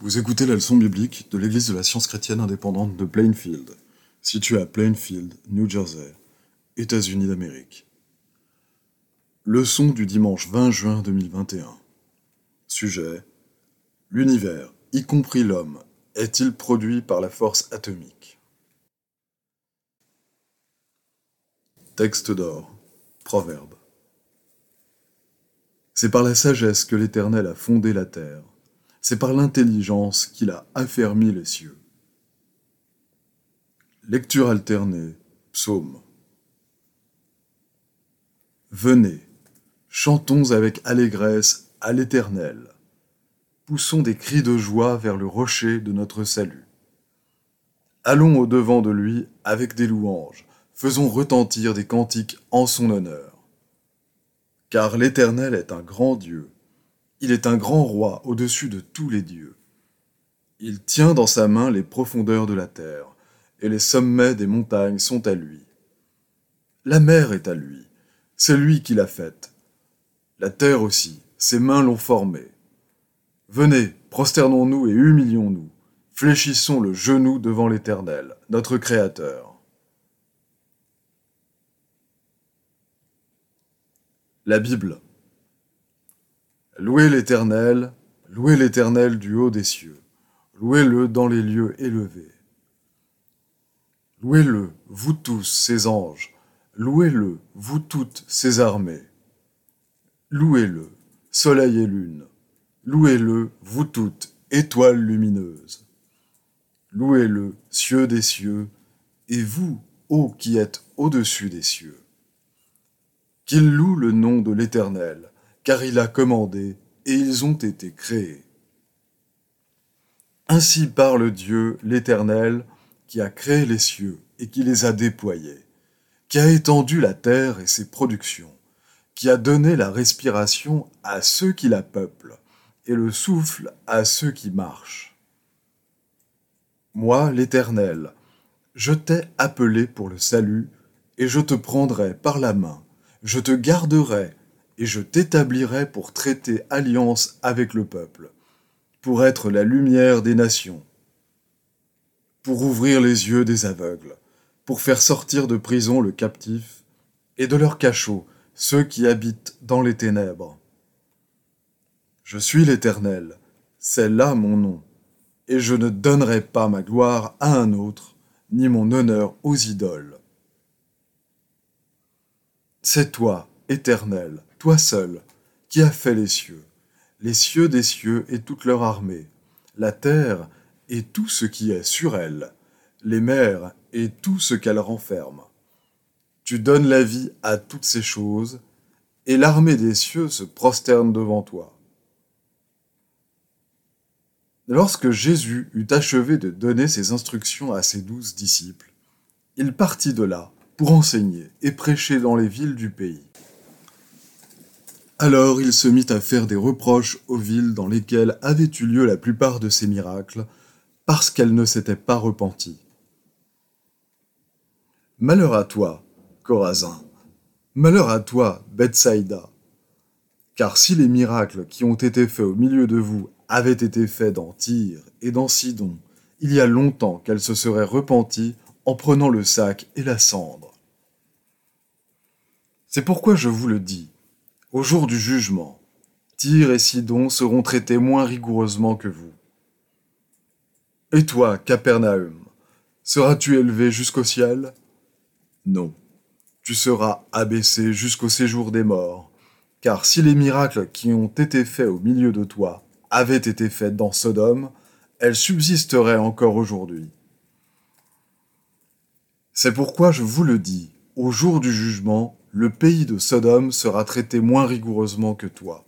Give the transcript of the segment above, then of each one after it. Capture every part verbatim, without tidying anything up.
Vous écoutez la leçon biblique de l'Église de la Science chrétienne indépendante de Plainfield, située à Plainfield, New Jersey, États-Unis d'Amérique. Leçon du dimanche vingt juin deux mille vingt et un. Sujet: l'univers, y compris l'homme, est-il produit par la force atomique? Texte d'or, Proverbe. C'est par la sagesse que l'Éternel a fondé la terre. C'est par l'intelligence qu'il a affermi les cieux. Lecture alternée, psaume. Venez, chantons avec allégresse à l'Éternel. Poussons des cris de joie vers le rocher de notre salut. Allons au-devant de lui avec des louanges, faisons retentir des cantiques en son honneur. Car l'Éternel est un grand Dieu. Il est un grand roi au-dessus de tous les dieux. Il tient dans sa main les profondeurs de la terre, et les sommets des montagnes sont à lui. La mer est à lui, c'est lui qui l'a faite. La terre aussi, ses mains l'ont formée. Venez, prosternons-nous et humilions-nous, fléchissons le genou devant l'Éternel, notre Créateur. La Bible. Louez l'Éternel, louez l'Éternel du haut des cieux, louez-le dans les lieux élevés. Louez-le, vous tous, ses anges, louez-le, vous toutes, ses armées. Louez-le, soleil et lune, louez-le, vous toutes, étoiles lumineuses. Louez-le, cieux des cieux, et vous, ô qui êtes au-dessus des cieux. Qu'il loue le nom de l'Éternel, car il a commandé, et ils ont été créés. Ainsi parle Dieu, l'Éternel, qui a créé les cieux et qui les a déployés, qui a étendu la terre et ses productions, qui a donné la respiration à ceux qui la peuplent, et le souffle à ceux qui marchent. Moi, l'Éternel, je t'ai appelé pour le salut, et je te prendrai par la main, je te garderai, et je t'établirai pour traiter alliance avec le peuple, pour être la lumière des nations, pour ouvrir les yeux des aveugles, pour faire sortir de prison le captif, et de leur cachot ceux qui habitent dans les ténèbres. Je suis l'Éternel, c'est là mon nom, et je ne donnerai pas ma gloire à un autre, ni mon honneur aux idoles. C'est toi, Éternel, toi seul, qui as fait les cieux, les cieux des cieux et toute leur armée, la terre et tout ce qui est sur elle, les mers et tout ce qu'elles renferment. Tu donnes la vie à toutes ces choses, et l'armée des cieux se prosterne devant toi. Lorsque Jésus eut achevé de donner ses instructions à ses douze disciples, il partit de là pour enseigner et prêcher dans les villes du pays. Alors il se mit à faire des reproches aux villes dans lesquelles avaient eu lieu la plupart de ces miracles, parce qu'elles ne s'étaient pas repenties. Malheur à toi, Chorazin! Malheur à toi, Bethsaïda! Car si les miracles qui ont été faits au milieu de vous avaient été faits dans Tyr et dans Sidon, il y a longtemps qu'elles se seraient repenties en prenant le sac et la cendre. C'est pourquoi je vous le dis, au jour du jugement, Tyr et Sidon seront traités moins rigoureusement que vous. Et toi, Capernaüm, seras-tu élevé jusqu'au ciel? Non, tu seras abaissé jusqu'au séjour des morts, car si les miracles qui ont été faits au milieu de toi avaient été faits dans Sodome, elles subsisteraient encore aujourd'hui. C'est pourquoi je vous le dis, au jour du jugement, le pays de Sodome sera traité moins rigoureusement que toi.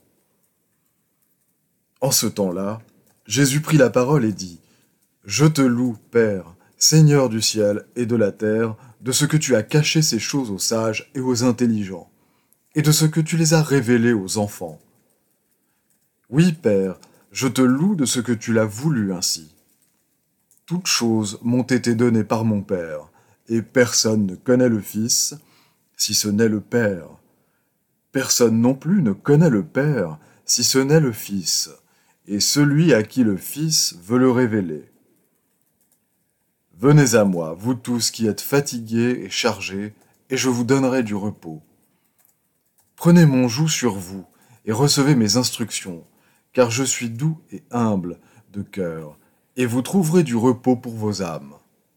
En ce temps-là, Jésus prit la parole et dit : Je te loue, Père, Seigneur du ciel et de la terre, de ce que tu as caché ces choses aux sages et aux intelligents, et de ce que tu les as révélées aux enfants. Oui, Père, je te loue de ce que tu l'as voulu ainsi. Toutes choses m'ont été données par mon Père, et personne ne connaît le Fils, si ce n'est le Père. Personne non plus ne connaît le Père, si ce n'est le Fils, et celui à qui le Fils veut le révéler. Venez à moi, vous tous qui êtes fatigués et chargés, et je vous donnerai du repos. Prenez mon joug sur vous, et recevez mes instructions, car je suis doux et humble de cœur, et vous trouverez du repos pour vos âmes.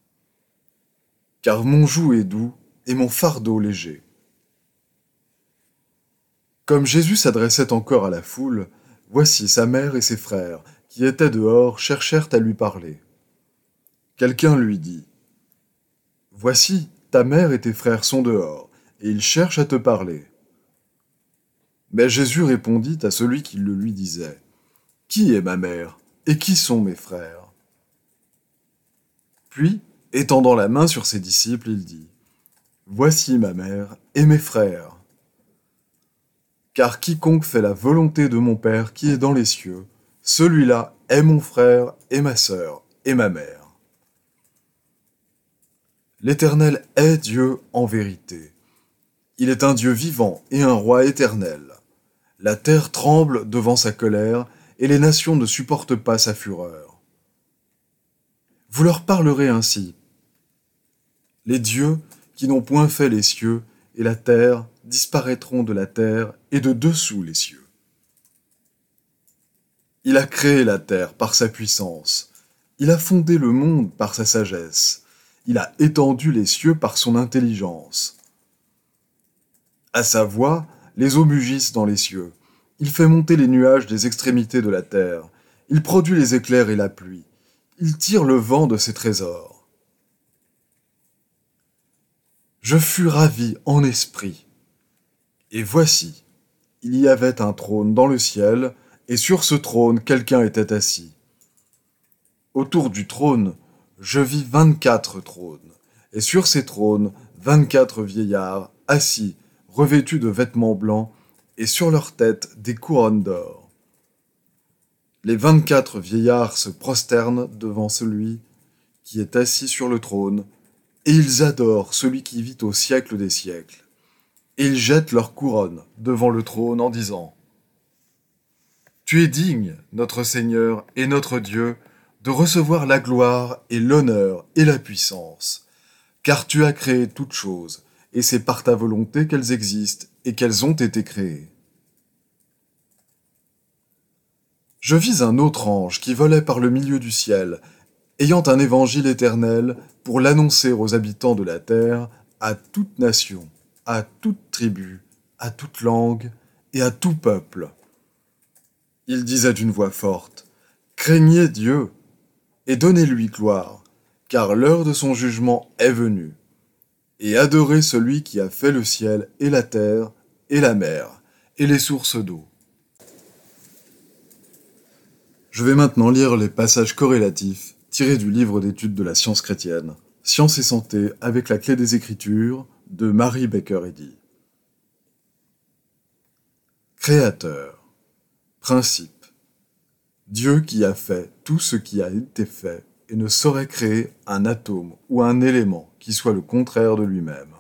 Car mon joug est doux, et mon fardeau léger. Comme Jésus s'adressait encore à la foule, voici sa mère et ses frères, qui étaient dehors, cherchèrent à lui parler. Quelqu'un lui dit, « Voici, ta mère et tes frères sont dehors, et ils cherchent à te parler. » Mais Jésus répondit à celui qui le lui disait, « Qui est ma mère, et qui sont mes frères ?» Puis, étendant la main sur ses disciples, il dit, « Voici ma mère et mes frères. Car quiconque fait la volonté de mon Père qui est dans les cieux, celui-là est mon frère et ma sœur et ma mère. » L'Éternel est Dieu en vérité. Il est un Dieu vivant et un roi éternel. La terre tremble devant sa colère, et les nations ne supportent pas sa fureur. Vous leur parlerez ainsi. Les dieux qui n'ont point fait les cieux et la terre disparaîtront de la terre et de dessous les cieux. Il a créé la terre par sa puissance. Il a fondé le monde par sa sagesse. Il a étendu les cieux par son intelligence. À sa voix, les eaux mugissent dans les cieux. Il fait monter les nuages des extrémités de la terre. Il produit les éclairs et la pluie. Il tire le vent de ses trésors. Je fus ravi en esprit. Et voici, il y avait un trône dans le ciel, et sur ce trône quelqu'un était assis. Autour du trône, je vis vingt-quatre trônes, et sur ces trônes, vingt-quatre vieillards assis, revêtus de vêtements blancs, et sur leurs têtes des couronnes d'or. Les vingt-quatre vieillards se prosternent devant celui qui est assis sur le trône, et ils adorent celui qui vit au siècle des siècles. Et ils jettent leurs couronnes devant le trône en disant « Tu es digne, notre Seigneur et notre Dieu, de recevoir la gloire et l'honneur et la puissance, car tu as créé toutes choses, et c'est par ta volonté qu'elles existent et qu'elles ont été créées. » Je vis un autre ange qui volait par le milieu du ciel, ayant un évangile éternel pour l'annoncer aux habitants de la terre, à toute nation, à toute tribu, à toute langue et à tout peuple. Il disait d'une voix forte, « Craignez Dieu et donnez-lui gloire, car l'heure de son jugement est venue. Et adorez celui qui a fait le ciel et la terre et la mer et les sources d'eau. » Je vais maintenant lire les passages corrélatifs tirés du livre d'études de la science chrétienne, Science et santé avec la clé des Écritures de Mary Baker Eddy. Créateur. Principe. Dieu qui a fait tout ce qui a été fait et ne saurait créer un atome ou un élément qui soit le contraire de lui-même.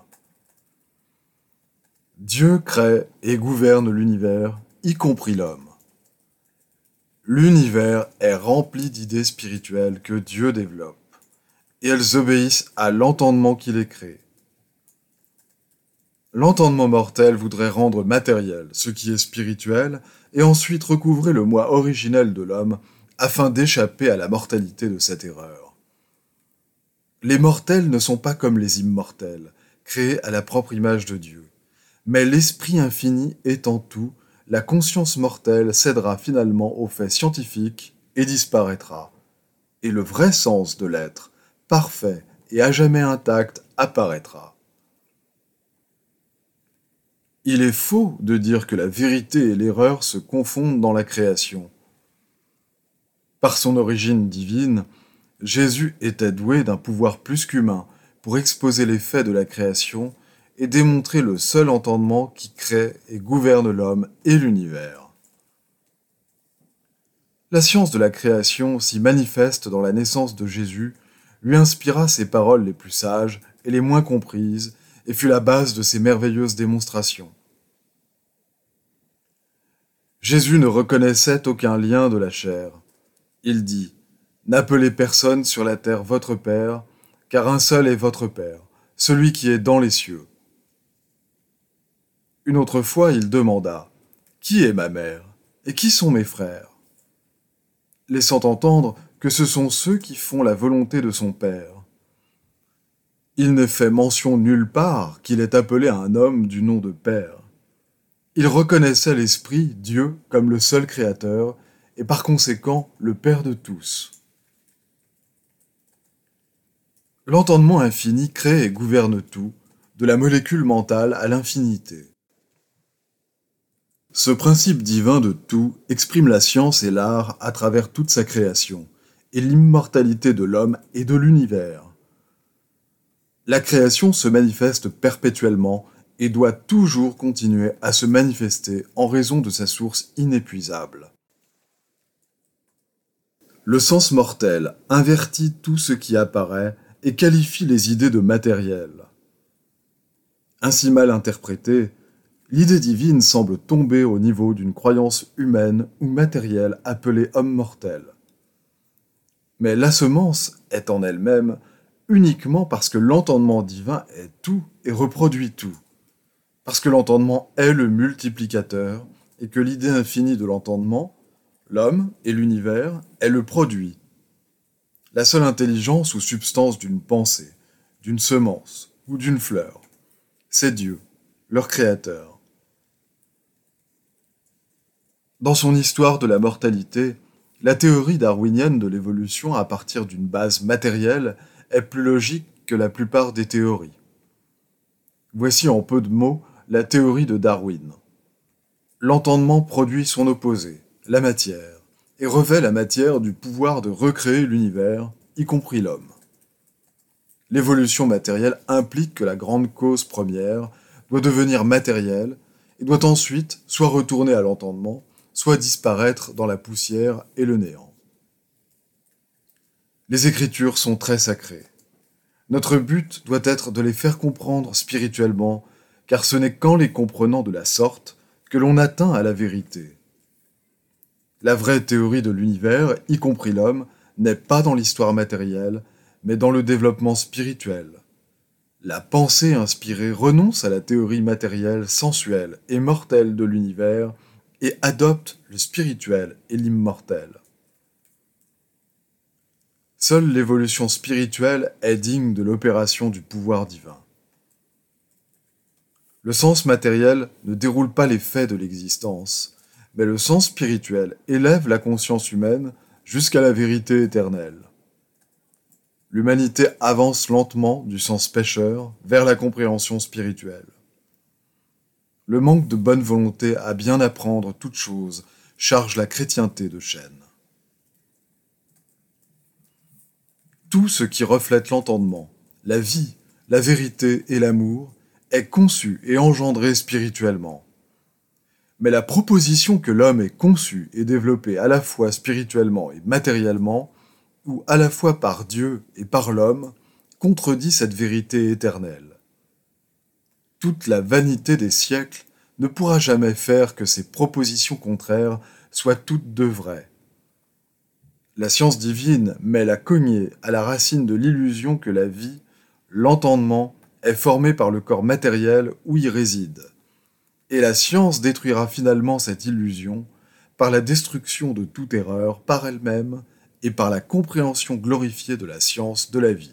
Dieu crée et gouverne l'univers, y compris l'homme. L'univers est rempli d'idées spirituelles que Dieu développe, et elles obéissent à l'entendement qui les crée. L'entendement mortel voudrait rendre matériel ce qui est spirituel et ensuite recouvrer le moi originel de l'homme afin d'échapper à la mortalité de cette erreur. Les mortels ne sont pas comme les immortels, créés à la propre image de Dieu, mais l'esprit infini étant tout, la conscience mortelle cédera finalement aux faits scientifiques et disparaîtra, et le vrai sens de l'être, parfait et à jamais intact, apparaîtra. Il est faux de dire que la vérité et l'erreur se confondent dans la création. Par son origine divine, Jésus était doué d'un pouvoir plus qu'humain pour exposer les faits de la création et démontrer le seul entendement qui crée et gouverne l'homme et l'univers. La science de la création, si manifeste dans la naissance de Jésus, lui inspira ses paroles les plus sages et les moins comprises, et fut la base de ses merveilleuses démonstrations. Jésus ne reconnaissait aucun lien de la chair. Il dit « N'appelez personne sur la terre votre Père, car un seul est votre Père, celui qui est dans les cieux. » Une autre fois, il demanda « Qui est ma mère et qui sont mes frères ?» laissant entendre que ce sont ceux qui font la volonté de son Père. Il n'est fait mention nulle part qu'il est appelé un homme du nom de Père. Il reconnaissait l'Esprit, Dieu, comme le seul Créateur, et par conséquent le Père de tous. L'entendement infini crée et gouverne tout, de la molécule mentale à l'infinité. Ce principe divin de tout exprime la science et l'art à travers toute sa création, et l'immortalité de l'homme et de l'univers. La création se manifeste perpétuellement et doit toujours continuer à se manifester en raison de sa source inépuisable. Le sens mortel invertit tout ce qui apparaît et qualifie les idées de matériel. Ainsi mal interprétée, l'idée divine semble tomber au niveau d'une croyance humaine ou matérielle appelée homme mortel. Mais la semence est en elle-même uniquement parce que l'entendement divin est tout et reproduit tout. Parce que l'entendement est le multiplicateur et que l'idée infinie de l'entendement, l'homme et l'univers, est le produit. La seule intelligence ou substance d'une pensée, d'une semence ou d'une fleur, c'est Dieu, leur créateur. Dans son histoire de la mortalité, la théorie darwinienne de l'évolution à partir d'une base matérielle est plus logique que la plupart des théories. Voici en peu de mots la théorie de Darwin. L'entendement produit son opposé, la matière, et revêt la matière du pouvoir de recréer l'univers, y compris l'homme. L'évolution matérielle implique que la grande cause première doit devenir matérielle et doit ensuite soit retourner à l'entendement, soit disparaître dans la poussière et le néant. Les Écritures sont très sacrées. Notre but doit être de les faire comprendre spirituellement, car ce n'est qu'en les comprenant de la sorte que l'on atteint à la vérité. La vraie théorie de l'univers, y compris l'homme, n'est pas dans l'histoire matérielle, mais dans le développement spirituel. La pensée inspirée renonce à la théorie matérielle, sensuelle et mortelle de l'univers et adopte le spirituel et l'immortel. Seule l'évolution spirituelle est digne de l'opération du pouvoir divin. Le sens matériel ne déroule pas les faits de l'existence, mais le sens spirituel élève la conscience humaine jusqu'à la vérité éternelle. L'humanité avance lentement du sens pécheur vers la compréhension spirituelle. Le manque de bonne volonté à bien apprendre toute chose charge la chrétienté de chaîne. Tout ce qui reflète l'entendement, la vie, la vérité et l'amour est conçu et engendré spirituellement. Mais la proposition que l'homme est conçu et développé à la fois spirituellement et matériellement, ou à la fois par Dieu et par l'homme, contredit cette vérité éternelle. Toute la vanité des siècles ne pourra jamais faire que ces propositions contraires soient toutes deux vraies. La science divine met la cognée à la racine de l'illusion que la vie, l'entendement, est formé par le corps matériel où il réside. Et la science détruira finalement cette illusion par la destruction de toute erreur par elle-même et par la compréhension glorifiée de la science de la vie.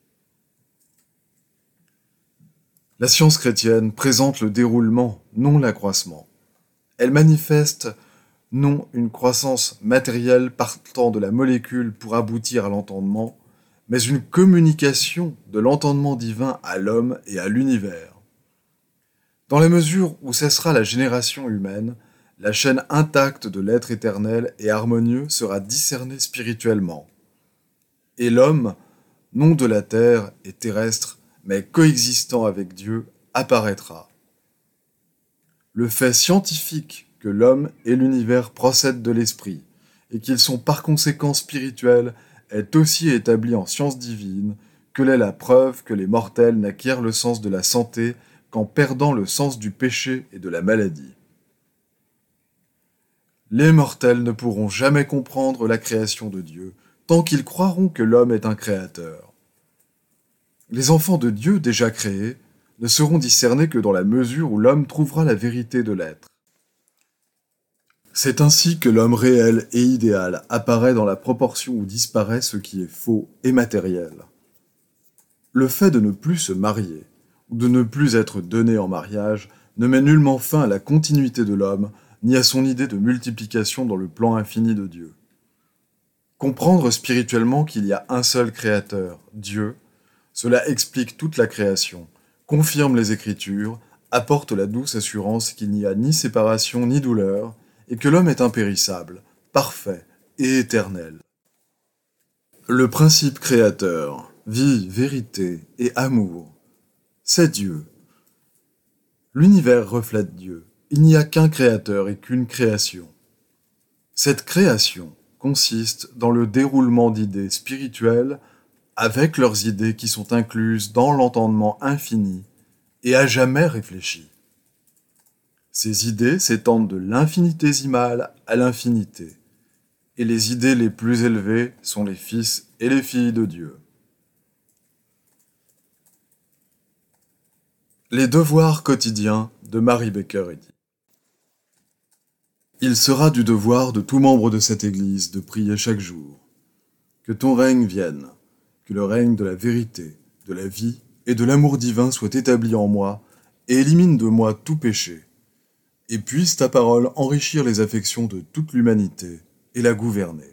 La science chrétienne présente le déroulement, non l'accroissement. Elle manifeste non une croissance matérielle partant de la molécule pour aboutir à l'entendement, mais une communication de l'entendement divin à l'homme et à l'univers. Dans la mesure où cessera la génération humaine, la chaîne intacte de l'être éternel et harmonieux sera discernée spirituellement. Et l'homme, non de la terre et terrestre, mais coexistant avec Dieu, apparaîtra. Le fait scientifique que l'homme et l'univers procèdent de l'esprit, et qu'ils sont par conséquent spirituels, est aussi établi en science divine que l'est la preuve que les mortels n'acquièrent le sens de la santé qu'en perdant le sens du péché et de la maladie. Les mortels ne pourront jamais comprendre la création de Dieu tant qu'ils croiront que l'homme est un créateur. Les enfants de Dieu déjà créés ne seront discernés que dans la mesure où l'homme trouvera la vérité de l'être. C'est ainsi que l'homme réel et idéal apparaît dans la proportion où disparaît ce qui est faux et matériel. Le fait de ne plus se marier, ou de ne plus être donné en mariage, ne met nullement fin à la continuité de l'homme, ni à son idée de multiplication dans le plan infini de Dieu. Comprendre spirituellement qu'il y a un seul créateur, Dieu, cela explique toute la création, confirme les Écritures, apporte la douce assurance qu'il n'y a ni séparation ni douleur, et que l'homme est impérissable, parfait et éternel. Le principe créateur, vie, vérité et amour, c'est Dieu. L'univers reflète Dieu. Il n'y a qu'un créateur et qu'une création. Cette création consiste dans le déroulement d'idées spirituelles avec leurs idées qui sont incluses dans l'entendement infini et à jamais réfléchi. Ces idées s'étendent de l'infinitésimal à l'infinité, et les idées les plus élevées sont les fils et les filles de Dieu. Les devoirs quotidiens de Mary Baker Eddy. Il sera du devoir de tout membre de cette Église de prier chaque jour. Que ton règne vienne, que le règne de la vérité, de la vie et de l'amour divin soit établi en moi et élimine de moi tout péché. Et puisse ta parole enrichir les affections de toute l'humanité et la gouverner.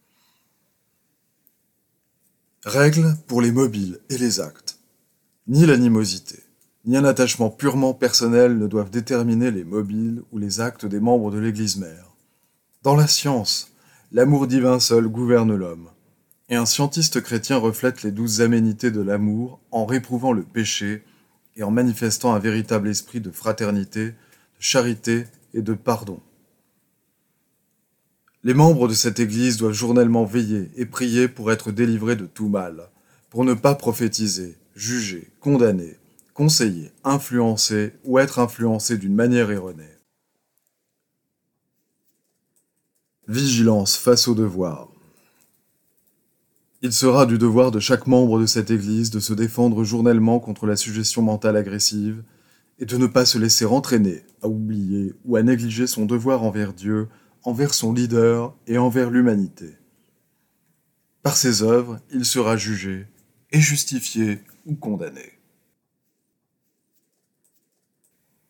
Règle pour les mobiles et les actes. Ni l'animosité, ni un attachement purement personnel ne doivent déterminer les mobiles ou les actes des membres de l'Église mère. Dans la science, l'amour divin seul gouverne l'homme, et un scientiste chrétien reflète les douces aménités de l'amour en réprouvant le péché et en manifestant un véritable esprit de fraternité, de charité et de pardon. Les membres de cette Église doivent journellement veiller et prier pour être délivrés de tout mal, pour ne pas prophétiser, juger, condamner, conseiller, influencer ou être influencé d'une manière erronée. Vigilance face au devoir. Il sera du devoir de chaque membre de cette Église de se défendre journellement contre la suggestion mentale agressive et de ne pas se laisser entraîner à oublier ou à négliger son devoir envers Dieu, envers son leader et envers l'humanité. Par ses œuvres, il sera jugé et justifié ou condamné.